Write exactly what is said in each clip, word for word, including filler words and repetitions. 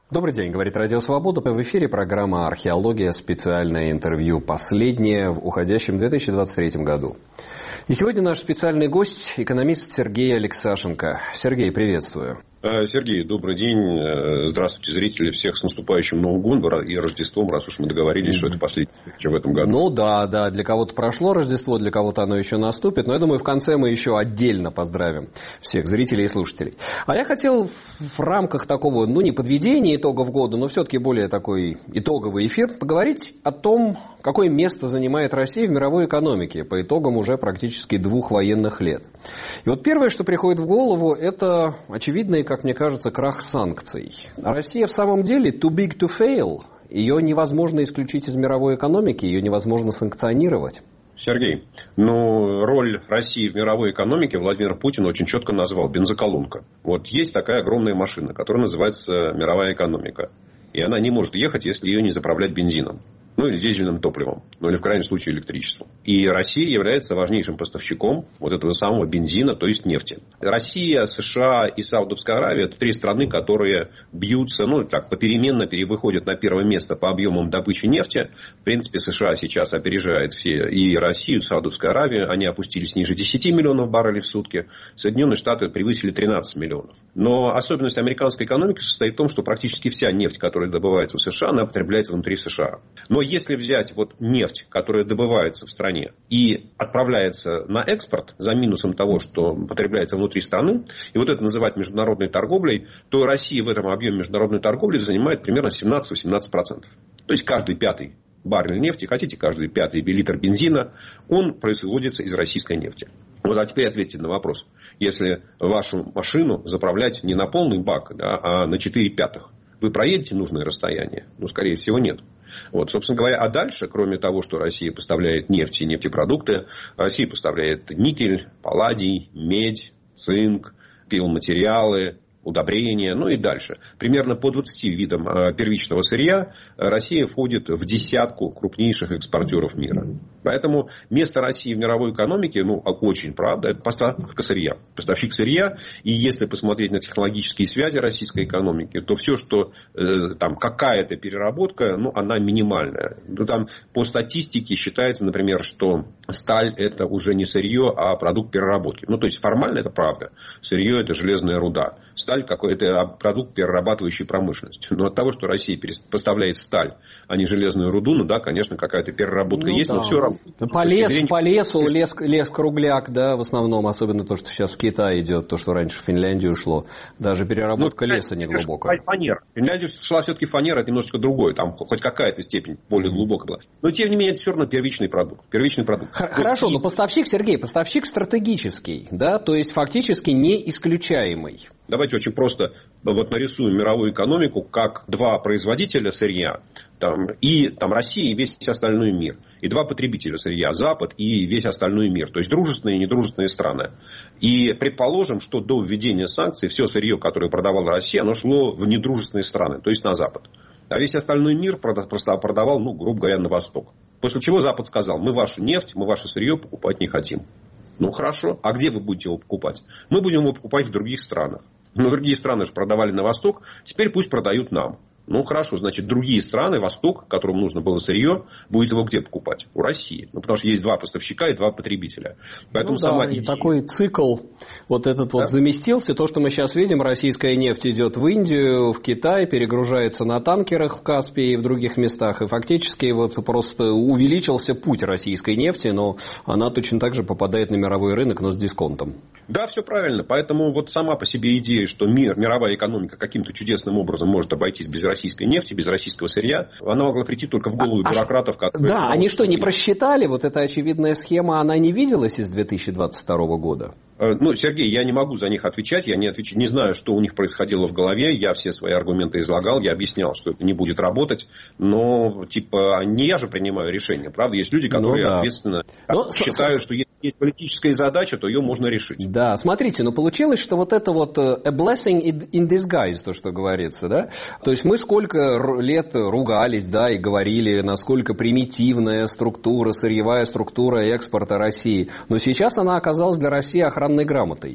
Добрый день, говорит Радио Свобода. В эфире программа «Археология», специальное интервью, последнее в уходящем две тысячи двадцать третьем году. И сегодня наш специальный гость – экономист Сергей Алексашенко. Сергей, приветствую. Сергей, добрый день. Здравствуйте, зрители. Всех с наступающим Новым годом и Рождеством, раз уж мы договорились, что это последнее в этом году. Ну да, да, для кого-то прошло Рождество, для кого-то оно еще наступит. Но я думаю, в конце мы еще отдельно поздравим всех зрителей и слушателей. А я хотел в рамках такого, ну не подведения итогов года, но все-таки более такой итоговый эфир, поговорить о том, какое место занимает Россия в мировой экономике по итогам уже практически двух военных лет. И вот первое, что приходит в голову, это очевидный, как мне кажется, крах санкций. Россия в самом деле too big to fail. Ее невозможно исключить из мировой экономики, ее невозможно санкционировать. Сергей, ну, роль России в мировой экономике Владимир Путин очень четко назвал – бензоколонка. Вот есть такая огромная машина, которая называется мировая экономика. И она не может ехать, если ее не заправлять бензином. Ну, или дизельным топливом. Ну, или в крайнем случае электричеством. И Россия является важнейшим поставщиком вот этого самого бензина, то есть нефти. Россия, США и Саудовская Аравия – это три страны, которые бьются, ну, так, попеременно перевыходят на первое место по объемам добычи нефти. В принципе, США сейчас опережает все и Россию, и Саудовскую Аравию. Они опустились ниже десяти миллионов баррелей в сутки. Соединенные Штаты превысили тринадцать миллионов. Но особенность американской экономики состоит в том, что практически вся нефть, которая добывается в США, она потребляется внутри США. Но если взять вот нефть, которая добывается в стране и отправляется на экспорт за минусом того, что потребляется внутри страны, и вот это называть международной торговлей, то Россия в этом объеме международной торговли занимает примерно семнадцать-восемнадцать процентов. То есть каждый пятый баррель нефти, хотите, каждый пятый литр бензина, он производится из российской нефти. Вот, а теперь ответьте на вопрос. Если вашу машину заправлять не на полный бак, да, а на четыре пятых, вы проедете нужное расстояние? Ну, скорее всего, нет. Вот, собственно говоря, а дальше, кроме того, что Россия поставляет нефть и нефтепродукты, Россия поставляет никель, палладий, медь, цинк, пиломатериалы, удобрения, ну и дальше. Примерно по двадцати видам первичного сырья Россия входит в десятку крупнейших экспортеров мира. Поэтому место России в мировой экономике, ну, очень правда, это поставка сырья. Поставщик сырья. И если посмотреть на технологические связи российской экономики, то все, что э, там какая-то переработка, ну, она минимальная. Ну, там по статистике считается, например, что сталь это уже не сырье, а продукт переработки. Ну, то есть формально это правда. Сырье это железная руда. Сталь какой-то продукт перерабатывающей промышленности. Но от того, что Россия поставляет сталь, а не железную руду, ну да, конечно, какая-то переработка ну, есть, да. но все равно. По, лес, зрения... по лесу лес, лес кругляк, да, в основном, особенно то, что сейчас в Китай идет, то, что раньше в Финляндию шло. Даже переработка ну, леса не глубокая. Фанера. В Финляндию шла все-таки фанера, это немножечко другое. Там хоть какая-то степень более глубокая была. Но тем не менее, это все равно первичный продукт. Первичный продукт. Хорошо, вот. Но поставщик, Сергей, поставщик стратегический, да, то есть фактически не исключаемый. Давайте очень просто вот нарисуем мировую экономику как два производителя сырья там, и там, Россия и весь остальной мир. И два потребителя сырья, Запад и весь остальной мир. То есть дружественные и недружественные страны. И предположим, что до введения санкций все сырье, которое продавала Россия, оно шло в недружественные страны, то есть на Запад. А весь остальной мир просто продавал, ну, грубо говоря, на Восток. После чего Запад сказал: мы вашу нефть, мы ваше сырье покупать не хотим. Ну хорошо, а где вы будете его покупать? Мы будем его покупать в других странах. Но другие страны же продавали на Восток, теперь пусть продают нам. Ну хорошо, значит, другие страны, Восток, которым нужно было сырье, будет его где покупать? У России. Ну, потому что есть два поставщика и два потребителя. Поэтому ну, сама да, идея... и такой цикл вот этот да? вот заместился. То, что мы сейчас видим, российская нефть идет в Индию, в Китай, перегружается на танкерах в Каспии и в других местах. И фактически вот просто увеличился путь российской нефти, но она точно так же попадает на мировой рынок, но с дисконтом. Да, все правильно. Поэтому вот сама по себе идея, что мир, мировая экономика каким-то чудесным образом может обойтись без российской нефти, без российского сырья, она могла прийти только в голову а, бюрократов. Которые... Да, они что, не просчитали? Вот эта очевидная схема, она не виделась из две тысячи двадцать второго года? Ну, Сергей, я не могу за них отвечать, я не, отвеч... не знаю, что у них происходило в голове, я все свои аргументы излагал, я объяснял, что это не будет работать, но, типа, не я же принимаю решение, правда? Есть люди, которые ну, да. ответственно но... считают, что если есть политическая задача, то ее можно решить. Да, смотрите, но получилось, что вот это вот a blessing in disguise, то, что говорится, да? То есть мы сколько лет ругались, да, и говорили, насколько примитивная структура, сырьевая структура экспорта России, но сейчас она оказалась для России охранной грамотой.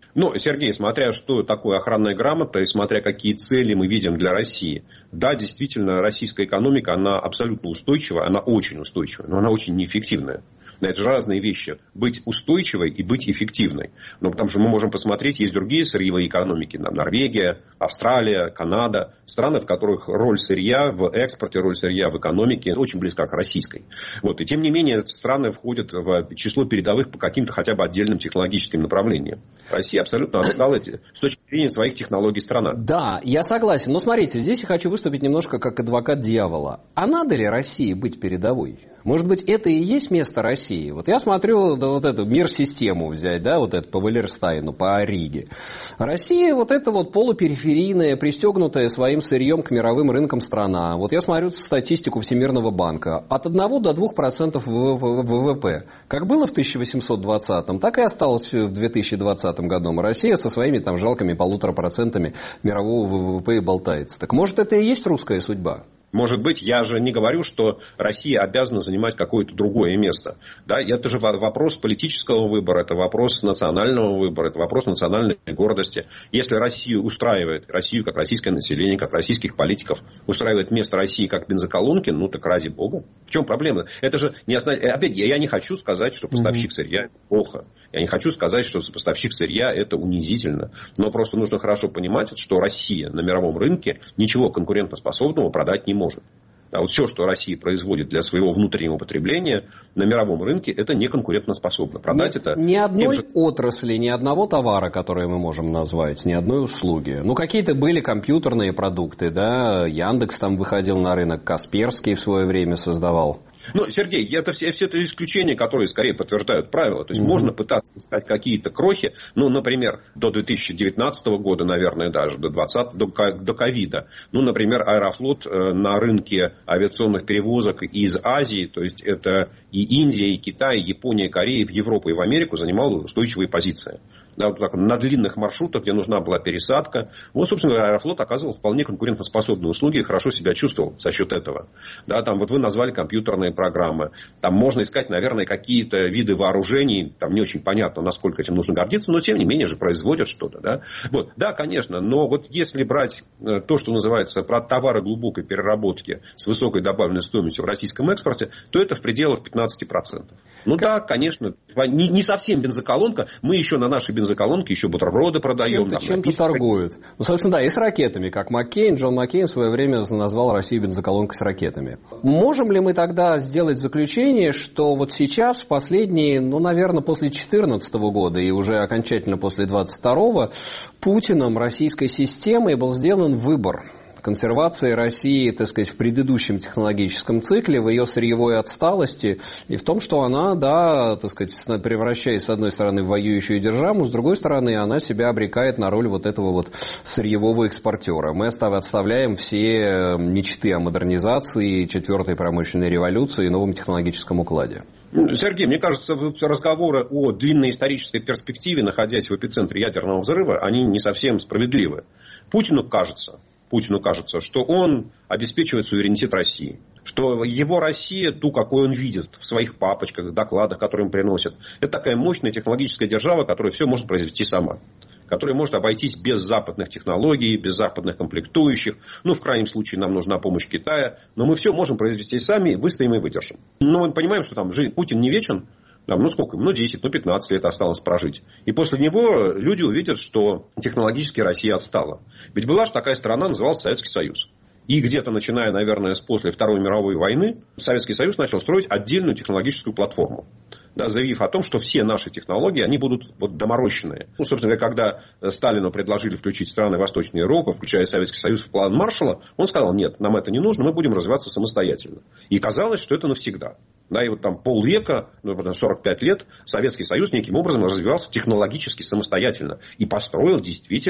Ну, Сергей, смотря что такое охранная грамота и смотря какие цели мы видим для России. Да, действительно, российская экономика, она абсолютно устойчивая, она очень устойчивая, но она очень неэффективная. Это же разные вещи. Быть устойчивой и быть эффективной. Но потому что мы можем посмотреть, есть другие сырьевые экономики. Норвегия, Австралия, Канада. Страны, в которых роль сырья в экспорте, роль сырья в экономике очень близка к российской. Вот. И тем не менее, страны входят в число передовых по каким-то хотя бы отдельным технологическим направлениям. Россия абсолютно отстала с точки зрения своих технологий страна. Да, я согласен. Но смотрите, здесь я хочу выступить немножко как адвокат дьявола. А надо ли России быть передовой? Может быть, это и есть место России? Вот я смотрю, да, вот эту мир-систему взять, да, вот эту по Валерстайну, по Ориге. Россия вот это вот полупериферийная, пристегнутая своим сырьем к мировым рынкам страна. Вот я смотрю статистику Всемирного банка. От одного до двух процентов ВВП. Как было в тысяча восемьсот двадцатом, так и осталось в две тысячи двадцатом году. Россия со своими там жалкими полутора процентами мирового ВВП и болтается. Так может, это и есть русская судьба? Может быть, я же не говорю, что Россия обязана занимать какое-то другое место. Да? Это же вопрос политического выбора, это вопрос национального выбора, это вопрос национальной гордости. Если Россию устраивает, Россию как российское население, как российских политиков, устраивает место России как бензоколонки, ну так ради бога. В чем проблема? Это же не основ... Опять, я не хочу сказать, что поставщик сырья это плохо. Я не хочу сказать, что поставщик сырья это унизительно. Но просто нужно хорошо понимать, что Россия на мировом рынке ничего конкурентоспособного продать не может. может. А вот все, что Россия производит для своего внутреннего потребления на мировом рынке, это не конкурентоспособно. Продать Нет, это... Ни одной же... отрасли, ни одного товара, который мы можем назвать, ни одной услуги. Ну, какие-то были компьютерные продукты, да, Яндекс там выходил на рынок, Касперский в свое время создавал. Ну, Сергей, это все, все это исключения, которые скорее подтверждают правила. То есть, mm-hmm. можно пытаться искать какие-то крохи. Ну, например, до две тысячи девятнадцатого года, наверное, даже до двадцатого, до, до ковида. Ну, например, Аэрофлот на рынке авиационных перевозок из Азии, то есть, это и Индия, и Китай, и Япония, и Корея, в Европу и в Америку занимал устойчивые позиции. Да, вот так, на длинных маршрутах, где нужна была пересадка. Вот, собственно говоря, Аэрофлот оказывал вполне конкурентоспособные услуги и хорошо себя чувствовал за счет этого. Да, там, вот вы назвали компьютерные программы. Там можно искать, наверное, какие-то виды вооружений. Там не очень понятно, насколько этим нужно гордиться, но тем не менее же производят что-то. Да, вот. Да, конечно, но вот если брать то, что называется про товары глубокой переработки с высокой добавленной стоимостью в российском экспорте, то это в пределах пятнадцать процентов. Ну да, конечно, не, не совсем бензоколонка. Мы еще на нашей бензоколонке еще бутерброды продаем. Чем-то, чем-то торгуют. Ну, собственно, да, и с ракетами, как Маккейн. Джон Маккейн в свое время назвал Россию бензоколонкой с ракетами. Можем ли мы тогда сделать заключение, что вот сейчас, в последние, ну, наверное, после две тысячи четырнадцатого года и уже окончательно после двадцать второго, Путиным российской системой был сделан выбор консервации России, так сказать, в предыдущем технологическом цикле, в ее сырьевой отсталости и в том, что она, да, так сказать, превращаясь с одной стороны в воюющую державу, с другой стороны она себя обрекает на роль вот этого вот сырьевого экспортера. Мы отставляем все мечты о модернизации, четвертой промышленной революции и новом технологическом укладе. Сергей, мне кажется, разговоры о длинной исторической перспективе, находясь в эпицентре ядерного взрыва, они не совсем справедливы. Путину кажется, Путину кажется, что он обеспечивает суверенитет России. Что его Россия, ту, какой он видит в своих папочках, докладах, которые им приносят, это такая мощная технологическая держава, которая все может произвести сама. Которая может обойтись без западных технологий, без западных комплектующих. Ну, в крайнем случае, нам нужна помощь Китая. Но мы все можем произвести сами, выстоим и выдержим. Но мы понимаем, что там Путин не вечен. Там, ну, сколько? Ну, десять, ну, пятнадцать лет осталось прожить. И после него люди увидят, что технологически Россия отстала. Ведь была же такая страна, называлась Советский Союз. И где-то, начиная, наверное, с после Второй мировой войны, Советский Союз начал строить отдельную технологическую платформу. Да, заявив о том, что все наши технологии, они будут вот доморощенные. Ну, собственно говоря, когда Сталину предложили включить страны Восточной Европы, включая Советский Союз, в план Маршалла, он сказал: нет, нам это не нужно, мы будем развиваться самостоятельно. И казалось, что это навсегда. Да, и вот там полвека, ну, сорок пять лет, Советский Союз неким образом развивался технологически самостоятельно. И построил действительно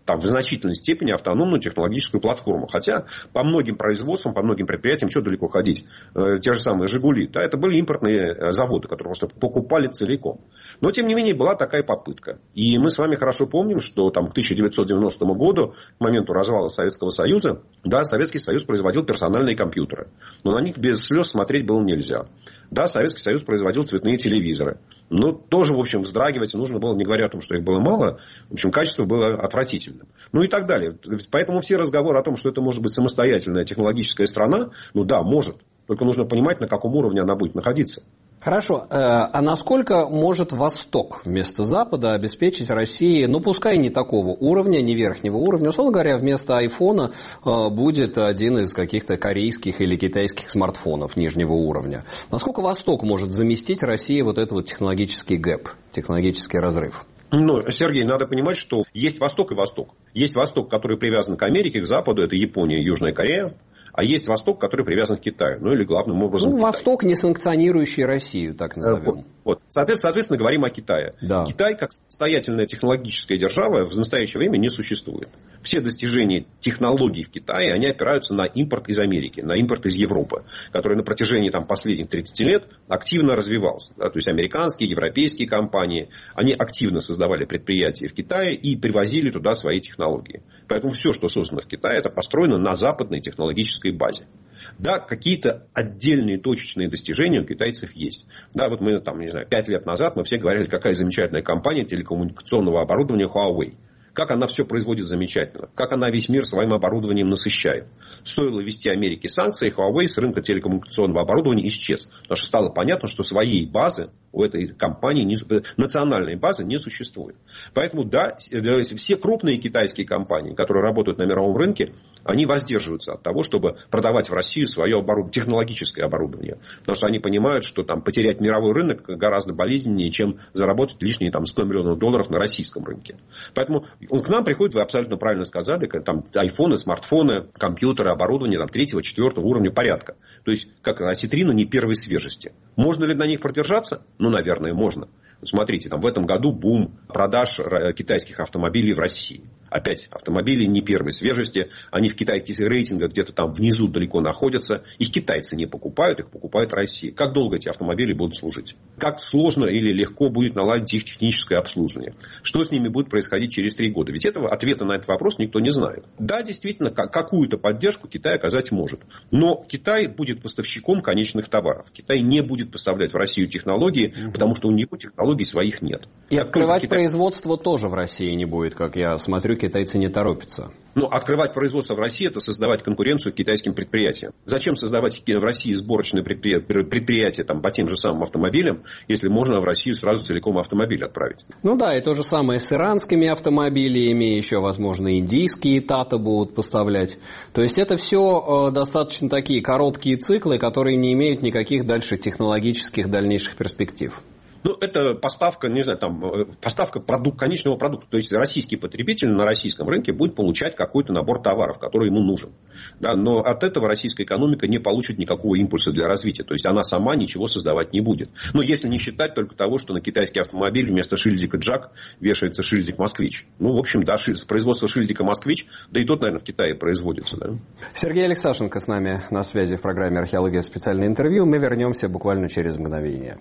там, в значительной степени автономную технологическую платформу. Хотя по многим производствам, по многим предприятиям, что далеко ходить, э, те же самые «Жигули», да, это были импортные заводы, которые просто покупали целиком. Но, тем не менее, была такая попытка. И мы с вами хорошо помним, что там, к тысяча девятьсот девяностому году, к моменту развала Советского Союза, да, Советский Союз производил персональные компьютеры. Но на них без слез смотреть было нельзя. Да, Советский Союз производил цветные телевизоры. Но тоже, в общем, вздрагивать нужно было, не говоря о том, что их было мало. В общем, качество было отвратительным. Ну и так далее. Поэтому все разговоры о том, что это может быть самостоятельная технологическая страна, ну да, может. Только нужно понимать, на каком уровне она будет находиться. Хорошо. А насколько может Восток вместо Запада обеспечить России, ну, пускай не такого уровня, не верхнего уровня, условно говоря, вместо айфона будет один из каких-то корейских или китайских смартфонов нижнего уровня. Насколько Восток может заместить России вот этот вот технологический гэп, технологический разрыв? Ну, Сергей, надо понимать, что есть Восток и Восток. Есть Восток, который привязан к Америке, к Западу, это Япония, Южная Корея. А есть Восток, который привязан к Китаю. Ну, или главным образом ну, к Китаю. Восток, не санкционирующий Россию, так назовем. Вот. Вот. Соответственно, соответственно, говорим о Китае. Да. Китай, как самостоятельная технологическая держава, в настоящее время не существует. Все достижения технологий в Китае, они опираются на импорт из Америки, на импорт из Европы, который на протяжении там, последних тридцати лет активно развивался. Да? То есть, американские, европейские компании, они активно создавали предприятия в Китае и привозили туда свои технологии. Поэтому все, что создано в Китае, это построено на западной технологической базе. Да, какие-то отдельные точечные достижения у китайцев есть. Да, вот мы там, не знаю, пять лет назад мы все говорили, какая замечательная компания телекоммуникационного оборудования Huawei. Как она все производит замечательно. Как она весь мир своим оборудованием насыщает. Стоило ввести Америке санкции, Huawei с рынка телекоммуникационного оборудования исчез. Потому что стало понятно, что своей базы у этой компании, не, национальной базы не существует. Поэтому, да, все крупные китайские компании, которые работают на мировом рынке, они воздерживаются от того, чтобы продавать в Россию свое оборудование, технологическое оборудование. Потому что они понимают, что там, потерять мировой рынок гораздо болезненнее, чем заработать лишние там, сто миллионов долларов на российском рынке. Поэтому он к нам приходит, вы абсолютно правильно сказали, там айфоны, смартфоны, компьютеры, оборудование там, третьего, четвертого уровня порядка. То есть, как осетрина не первой свежести. Можно ли на них продержаться? Ну, наверное, можно. Смотрите, там в этом году бум продаж китайских автомобилей в России. Опять, автомобили не первой свежести. Они в китайских рейтингах где-то там внизу далеко находятся. Их китайцы не покупают, их покупает Россия. Как долго эти автомобили будут служить? Как сложно или легко будет наладить их техническое обслуживание? Что с ними будет происходить через три года? Ведь этого ответа на этот вопрос никто не знает. Да, действительно, какую-то поддержку Китай оказать может. Но Китай будет поставщиком конечных товаров. Китай не будет поставлять в Россию технологии, угу. потому что у него технологий своих нет. И как открывать Китай... производство тоже в России не будет, как я смотрю, китайцы не торопятся. Ну, открывать производство в России – это создавать конкуренцию китайским предприятиям. Зачем создавать в России сборочные предприятия, предприятия там, по тем же самым автомобилям, если можно в Россию сразу целиком автомобиль отправить? Ну да, и то же самое с иранскими автомобилями, еще, возможно, индийские Тата будут поставлять. То есть, это все э, достаточно такие короткие циклы, которые не имеют никаких дальше технологических дальнейших перспектив. Ну, это поставка, не знаю, там, поставка продукт, конечного продукта. То есть, российский потребитель на российском рынке будет получать какой-то набор товаров, который ему нужен. Да, но от этого российская экономика не получит никакого импульса для развития. То есть, она сама ничего создавать не будет. Но если не считать только того, что на китайский автомобиль вместо шильдика «Джак» вешается шильдик «Москвич». Ну, в общем, да, производство шильдика «Москвич», да и тот, наверное, в Китае производится. Да? Сергей Алексашенко с нами на связи в программе «Археология. Специальное интервью». Мы вернемся буквально через мгновение.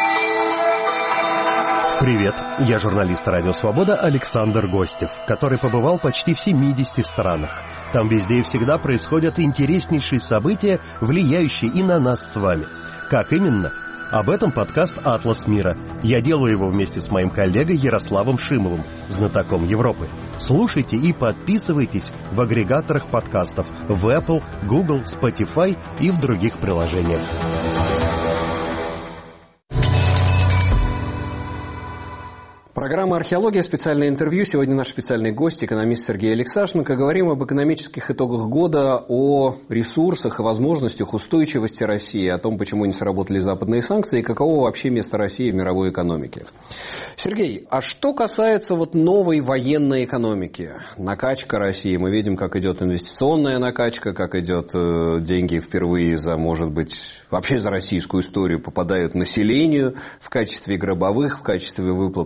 Привет, я журналист «Радио Свобода» Александр Гостев, который побывал почти в семидесяти странах. Там везде и всегда происходят интереснейшие события, влияющие и на нас с вами. Как именно? Об этом подкаст «Атлас мира». Я делаю его вместе с моим коллегой Ярославом Шимовым, знатоком Европы. Слушайте и подписывайтесь в агрегаторах подкастов в Apple, Google, Spotify и в других приложениях. Программа «Археология. Специальное интервью». Сегодня наш специальный гость, экономист Сергей Алексашенко. Говорим об экономических итогах года, о ресурсах и возможностях устойчивости России, о том, почему не сработали западные санкции и каково вообще место России в мировой экономике. Сергей, а что касается вот новой военной экономики, накачка России, мы видим, как идет инвестиционная накачка, как идет э, деньги впервые за, может быть, вообще за российскую историю попадают населению в качестве гробовых, в качестве выплат мобилизации.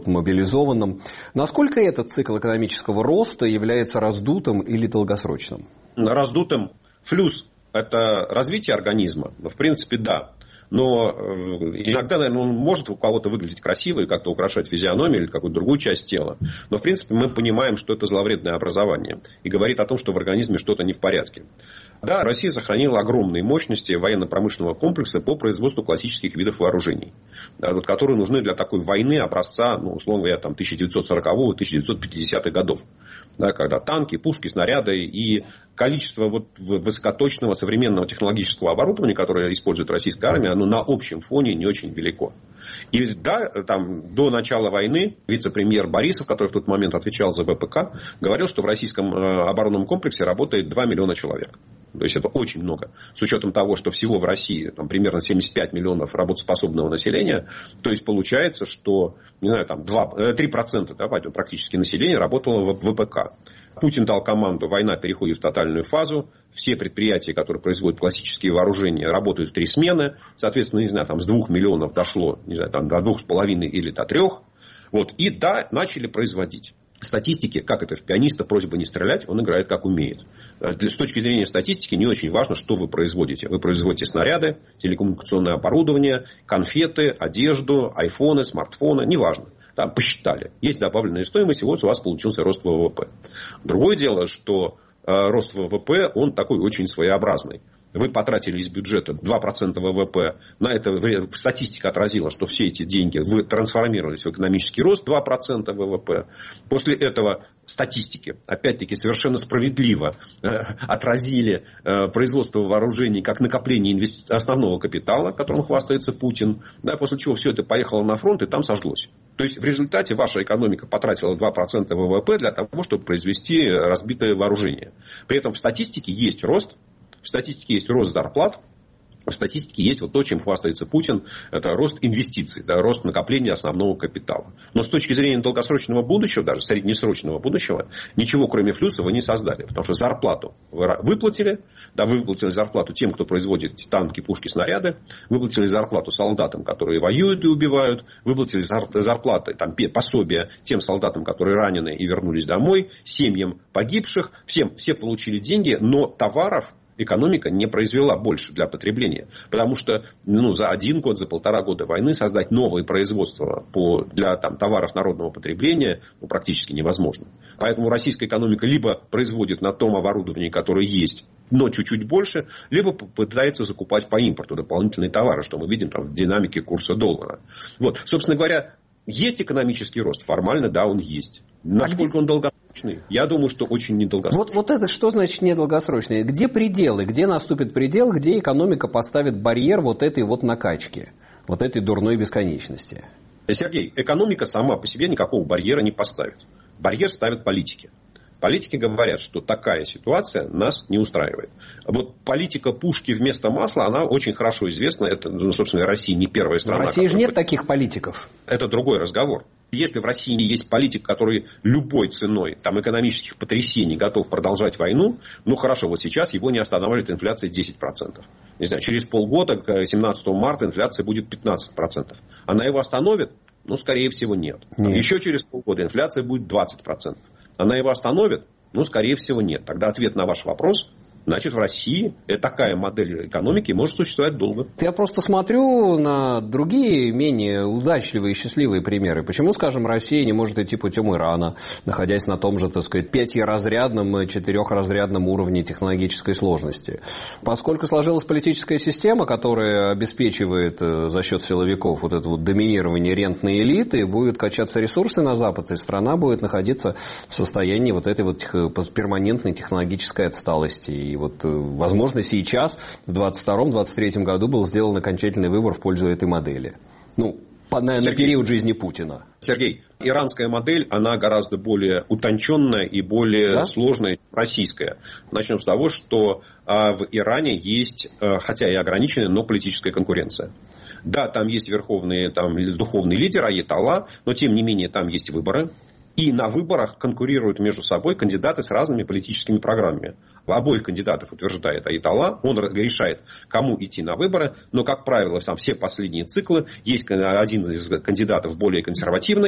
централизованным. Насколько этот цикл экономического роста является раздутым или долгосрочным? Раздутым. Флюс – это развитие организма. В принципе, да. Но иногда, наверное, он может у кого-то выглядеть красиво и как-то украшать физиономию или какую-то другую часть тела. Но, в принципе, мы понимаем, что это зловредное образование. И говорит о том, что в организме что-то не в порядке. Да, Россия сохранила огромные мощности военно-промышленного комплекса по производству классических видов вооружений, вот, которые нужны для такой войны образца, ну, условно говоря, там, тысяча девятьсот сорокового — тысяча девятьсот пятидесятых годов. Да, когда танки, пушки, снаряды и количество вот высокоточного современного технологического оборудования, которое использует российская армия, оно на общем фоне не очень велико. И да, там, до начала войны вице-премьер Борисов, который в тот момент отвечал за ВПК, говорил, что в российском оборонном комплексе работает два миллиона человек. То есть это очень много. С учетом того, что всего в России там, примерно семьдесят пять миллионов работоспособного населения. То есть получается, что не знаю, там, три процента да, практически населения работало в ВПК. Путин дал команду, война переходит в тотальную фазу. Все предприятия, которые производят классические вооружения, работают в три смены. Соответственно, не знаю, там, с двух миллионов дошло не знаю, там, до двух с половиной или до трех. Вот. И да, начали производить. Статистики, как это в пианиста, просьба не стрелять, он играет как умеет. С точки зрения статистики не очень важно, что вы производите. Вы производите снаряды, телекоммуникационное оборудование, конфеты, одежду, айфоны, смартфоны, неважно. Там посчитали. Есть добавленная стоимость, и вот у вас получился рост ВВП. Другое дело, что э, рост ВВП, он такой очень своеобразный. Вы потратили из бюджета два процента ВВП. На это статистика отразила, что все эти деньги вы трансформировались в экономический рост два процента ВВП. После этого статистики, опять-таки, совершенно справедливо э, отразили э, производство вооружений как накопление инвести... основного капитала, которым хвастается Путин. Да, после чего все это поехало на фронт и там сожглось. То есть в результате ваша экономика потратила два процента ВВП для того, чтобы произвести разбитое вооружение. При этом в статистике есть рост. В статистике есть рост зарплат. В статистике есть вот то, чем хвастается Путин. Это рост инвестиций, да, рост накопления основного капитала. Но с точки зрения долгосрочного будущего, даже среднесрочного будущего, ничего кроме флюса вы не создали. Потому что зарплату вы выплатили. Да, вы выплатили зарплату тем, кто производит танки, пушки, снаряды. Выплатили зарплату солдатам, которые воюют и убивают. Выплатили зарплаты, там, пособия тем солдатам, которые ранены и вернулись домой. Семьям погибших. Всем, все получили деньги, но товаров экономика не произвела больше для потребления. Потому что ну, за один год, за полтора года войны создать новое производство по, для там, товаров народного потребления ну, практически невозможно. Поэтому российская экономика либо производит на том оборудовании, которое есть, но чуть-чуть больше, либо пытается закупать по импорту дополнительные товары, что мы видим там, в динамике курса доллара. Вот. Собственно говоря, есть экономический рост. Формально, да, он есть. Насколько он долгосрочный? Я думаю, что очень недолгосрочный. Вот, вот это что значит недолгосрочный? Где пределы? Где наступит предел? Где экономика поставит барьер вот этой вот накачки? Вот этой дурной бесконечности? Сергей, экономика сама по себе никакого барьера не поставит. Барьер ставят политики. Политики говорят, что такая ситуация нас не устраивает. Вот политика пушки вместо масла, она очень хорошо известна. Это, ну, собственно, Россия не первая страна. В России же нет таких политиков. Это другой разговор. Если в России есть политик, который любой ценой там, экономических потрясений готов продолжать войну, ну хорошо, вот сейчас его не останавливает инфляция десять процентов. Не знаю, через полгода, к семнадцатого марта, инфляция будет пятнадцать процентов. Она его остановит? Ну, скорее всего, нет. нет. Еще через полгода инфляция будет двадцать процентов. Она его остановит? Ну, скорее всего, нет. Тогда ответ на ваш вопрос: значит, в России такая модель экономики может существовать долго. Я просто смотрю на другие, менее удачливые и счастливые примеры. Почему, скажем, Россия не может идти путем Ирана, находясь на том же, так сказать, пятиразрядном, четырехразрядном уровне технологической сложности? Поскольку сложилась политическая система, которая обеспечивает за счет силовиков вот это вот доминирование рентной элиты, будет качаться ресурсы на Запад, и страна будет находиться в состоянии вот этой вот перманентной технологической отсталости. И вот, возможно, сейчас, в двадцать втором — двадцать третьем году был сделан окончательный выбор в пользу этой модели. Ну, на, на период жизни Путина. Сергей, иранская модель, она гораздо более утонченная и более да? сложная, чем российская. Начнем с того, что а, в Иране есть, а, хотя и ограниченная, но политическая конкуренция. Да, там есть верховный там, духовный лидер аятолла, но тем не менее там есть выборы. И на выборах конкурируют между собой кандидаты с разными политическими программами. Обоих кандидатов утверждает аятолла, он решает, кому идти на выборы. Но, как правило, там все последние циклы есть один из кандидатов более консервативный,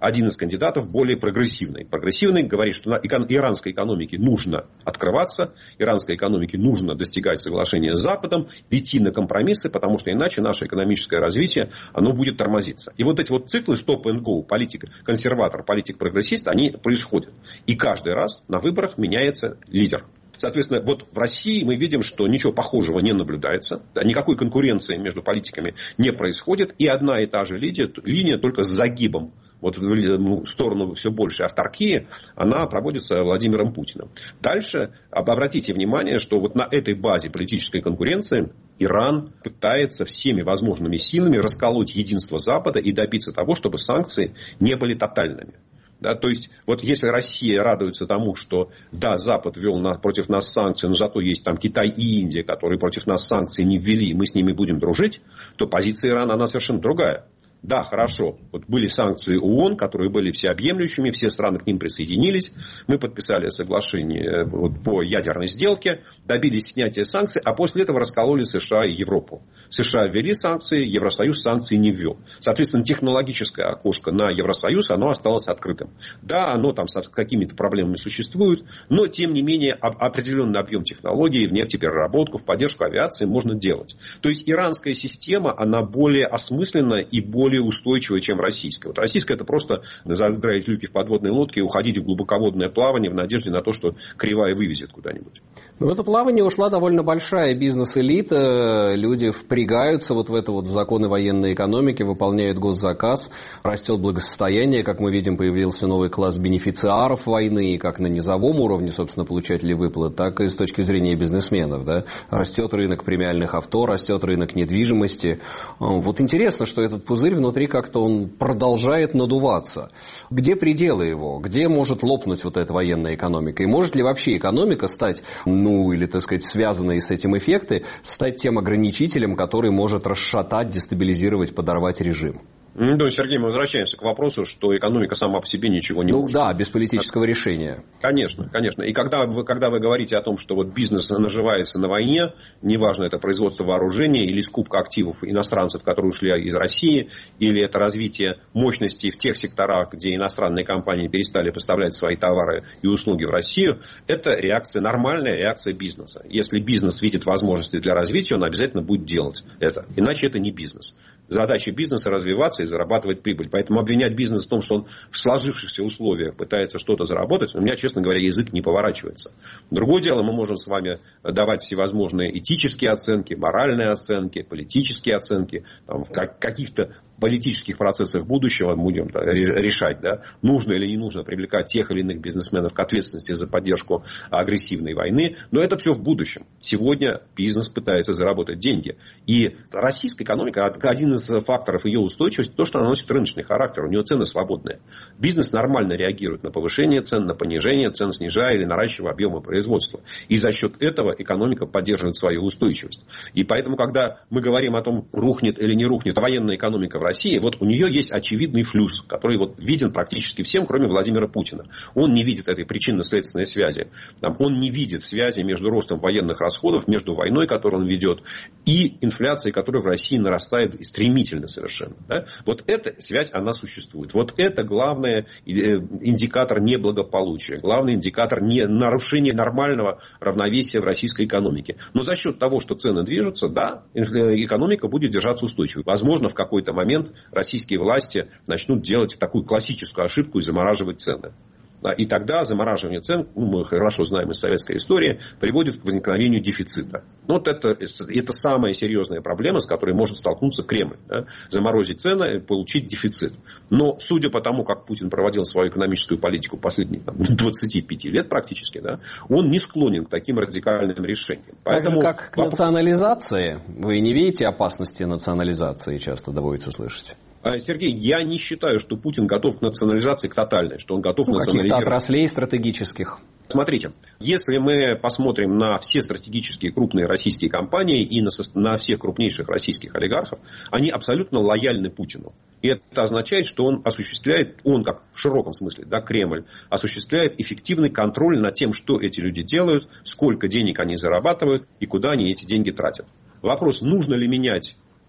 один из кандидатов более прогрессивный. Прогрессивный говорит, что иранской экономике нужно открываться, иранской экономике нужно достигать соглашения с Западом, идти на компромиссы, потому что иначе наше экономическое развитие оно будет тормозиться. И вот эти вот циклы стоп энд гоу, политик консерватор, политик прогрессист, они происходят. И каждый раз на выборах меняется лидер. Соответственно, вот в России мы видим, что ничего похожего не наблюдается. Да, никакой конкуренции между политиками не происходит. И одна и та же линия, линия только с загибом вот в сторону все больше авторкии, она проводится Владимиром Путиным. Дальше обратите внимание, что вот на этой базе политической конкуренции Иран пытается всеми возможными силами расколоть единство Запада и добиться того, чтобы санкции не были тотальными. Да, то есть, вот если Россия радуется тому, что да, Запад ввел на, против нас санкции, но зато есть там Китай и Индия, которые против нас санкции не ввели, и мы с ними будем дружить, то позиция Ирана, она совершенно другая. Да, хорошо, вот были санкции ООН, которые были всеобъемлющими, все страны к ним присоединились, мы подписали соглашение вот, по ядерной сделке, добились снятия санкций, а после этого раскололи США и Европу. США ввели санкции, Евросоюз санкции не ввел. Соответственно, технологическое окошко на Евросоюз, оно осталось открытым. Да, оно там с какими-то проблемами существует, но тем не менее определенный объем технологий в нефтепереработку, в поддержку авиации можно делать. То есть иранская система, она более осмысленна и более устойчивая, чем российская. Вот российская это просто задраить люки в подводной лодке и уходить в глубоководное плавание в надежде на то, что кривая вывезет куда-нибудь. В это плавание ушла довольно большая бизнес-элита. Люди впрягаются вот в это вот в законы военной экономики, выполняют госзаказ, растет благосостояние. Как мы видим, появился новый класс бенефициаров войны, как на низовом уровне, собственно, получателей выплат, так и с точки зрения бизнесменов. Да? Растет рынок премиальных авто, растет рынок недвижимости. Вот интересно, что этот пузырь внутри как-то он продолжает надуваться. Где пределы его? Где может лопнуть вот эта военная экономика? И может ли вообще экономика стать, ну, или, так сказать, связанные с этим эффекты, стать тем ограничителем, который может расшатать, дестабилизировать, подорвать режим? Ну, Сергей, мы возвращаемся к вопросу, что экономика сама по себе ничего не ну, может. Ну да, без политического решения. Конечно, конечно. И когда вы, когда вы говорите о том, что вот бизнес наживается на войне, неважно, это производство вооружения или скупка активов иностранцев, которые ушли из России, или это развитие мощностей в тех секторах, где иностранные компании перестали поставлять свои товары и услуги в Россию, это реакция, нормальная реакция бизнеса. Если бизнес видит возможности для развития, он обязательно будет делать это. Иначе это не бизнес. Задача бизнеса развиваться и зарабатывать прибыль. Поэтому обвинять бизнес в том, что он в сложившихся условиях пытается что-то заработать, у меня, честно говоря, язык не поворачивается. Другое дело, мы можем с вами давать всевозможные этические оценки, моральные оценки, политические оценки, там, в каких-то политических процессах будущего будем да, решать, да, нужно или не нужно привлекать тех или иных бизнесменов к ответственности за поддержку агрессивной войны. Но это все в будущем. Сегодня бизнес пытается заработать деньги. И российская экономика, один из факторов ее устойчивости, то, что она носит рыночный характер. У нее цены свободные. Бизнес нормально реагирует на повышение цен, на понижение цен, снижая или наращивая объемы производства. И за счет этого экономика поддерживает свою устойчивость. И поэтому, когда мы говорим о том, рухнет или не рухнет военная экономика в России, вот у нее есть очевидный флюс, который вот виден практически всем, кроме Владимира Путина. Он не видит этой причинно-следственной связи. Он не видит связи между ростом военных расходов, между войной, которую он ведет, и инфляцией, которая в России нарастает стремительно совершенно. Да? Вот эта связь, она существует. Вот это главный индикатор неблагополучия, главный индикатор не нарушения нормального равновесия в российской экономике. Но за счет того, что цены движутся, да, экономика будет держаться устойчивой. Возможно, в какой-то момент российские власти начнут делать такую классическую ошибку и замораживать цены. И тогда замораживание цен, ну, мы хорошо знаем из советской истории, приводит к возникновению дефицита. Вот это, это самая серьезная проблема, с которой может столкнуться Кремль. Да? Заморозить цены и получить дефицит. Но судя по тому, как Путин проводил свою экономическую политику последние там, двадцать пять лет практически, да, он не склонен к таким радикальным решениям. Поэтому... Так же, как к национализации. Вы не видите опасности национализации, часто доводится слышать? Сергей, я не считаю, что Путин готов к национализации, к тотальной, что он готов ну, национализировать. Каких-то отраслей стратегических. Смотрите, если мы посмотрим на все стратегические крупные российские компании и на, на всех крупнейших российских олигархов, они абсолютно лояльны Путину. И это означает, что он осуществляет, он как в широком смысле, да, Кремль, осуществляет эффективный контроль над тем, что эти люди делают, сколько денег они зарабатывают и куда они эти деньги тратят. Вопрос, нужно ли менять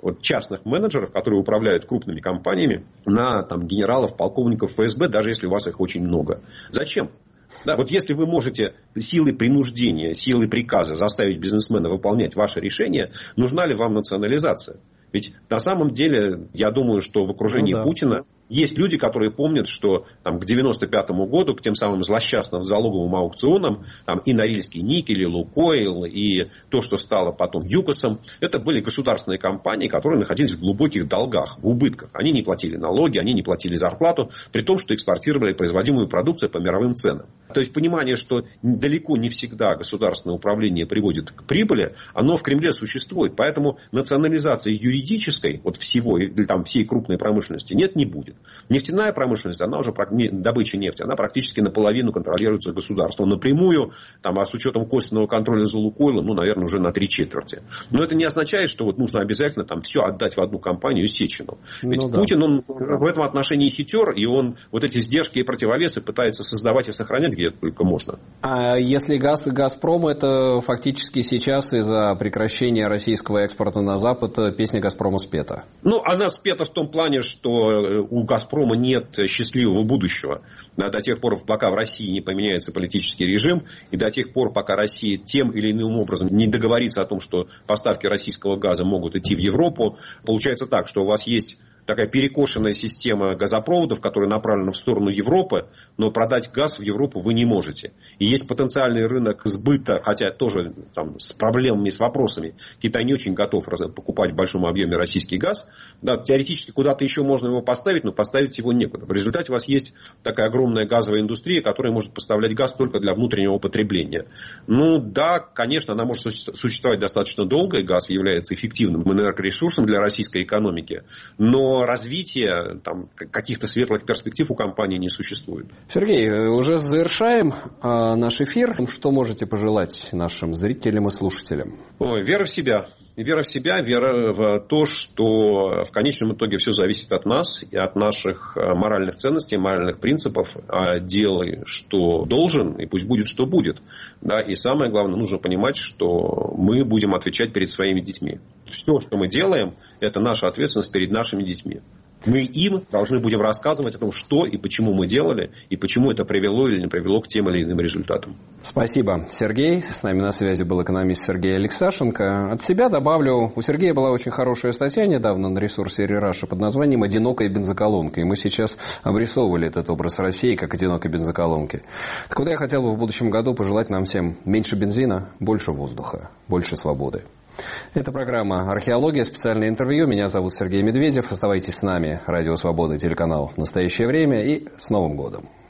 вот, частных менеджеров, которые управляют крупными компаниями, на там, генералов, полковников эф эс бэ, даже если у вас их очень много. Зачем? Да, вот если вы можете силой принуждения, силой приказа заставить бизнесмена выполнять ваше решение, нужна ли вам национализация? Ведь на самом деле, я думаю, что в окружении ну, да. Путина есть люди, которые помнят, что там, к девяносто пятому году, к тем самым злосчастным залоговым аукционам, там, и Норильский никель, и Лукойл, и то, что стало потом ЮКОСом, это были государственные компании, которые находились в глубоких долгах, в убытках. Они не платили налоги, они не платили зарплату, при том, что экспортировали производимую продукцию по мировым ценам. То есть понимание, что далеко не всегда государственное управление приводит к прибыли, оно в Кремле существует. Поэтому национализации юридической, вот всего, или там всей крупной промышленности нет, не будет. Нефтяная промышленность, она уже, добыча нефти, она практически наполовину контролируется государством напрямую, там, а с учетом косвенного контроля за Лукойлом, ну, наверное, уже на три четверти. Но это не означает, что вот нужно обязательно там все отдать в одну компанию Сечину. Ведь ну, да. Путин, он в этом отношении хитер, и он вот эти сдержки и противовесы пытается создавать и сохранять где только можно. А если газ и Газпром, это фактически сейчас из-за прекращения российского экспорта на Запад песня Газпрома спета? Ну, она спета в том плане, что у Газпрома нет счастливого будущего. До тех пор, пока в России не поменяется политический режим, и до тех пор, пока Россия тем или иным образом не договорится о том, что поставки российского газа могут идти в Европу, получается так, что у вас есть такая перекошенная система газопроводов, которая направлена в сторону Европы, но продать газ в Европу вы не можете. И есть потенциальный рынок сбыта, хотя тоже там, с проблемами, с вопросами. Китай не очень готов покупать в большом объеме российский газ. Да, теоретически куда-то еще можно его поставить, но поставить его некуда. В результате у вас есть такая огромная газовая индустрия, которая может поставлять газ только для внутреннего потребления. Ну да, конечно, она может существовать достаточно долго, и газ является эффективным энергоресурсом для российской экономики, но развития там, каких-то светлых перспектив у компании не существует. Сергей, уже завершаем э, наш эфир. Что можете пожелать нашим зрителям и слушателям? Ой, вера в себя. Вера в себя, вера в то, что в конечном итоге все зависит от нас и от наших моральных ценностей, моральных принципов. А делай, что должен, и пусть будет, что будет. Да? И самое главное, нужно понимать, что мы будем отвечать перед своими детьми. Все, что мы делаем, это наша ответственность перед нашими детьми. Мы им должны будем рассказывать о том, что и почему мы делали, и почему это привело или не привело к тем или иным результатам. Спасибо, Сергей. С нами на связи был экономист Сергей Алексашенко. От себя добавлю, у Сергея была очень хорошая статья недавно на ресурсе Рераша под названием «Одинокая бензоколонка». И мы сейчас обрисовывали этот образ России как одинокой бензоколонки. Так вот, я хотел бы в будущем году пожелать нам всем меньше бензина, больше воздуха, больше свободы. Это программа «Археология», специальное интервью. Меня зовут Сергей Медведев. Оставайтесь с нами. Радио Свобода, телеканал «Настоящее время». И с Новым годом!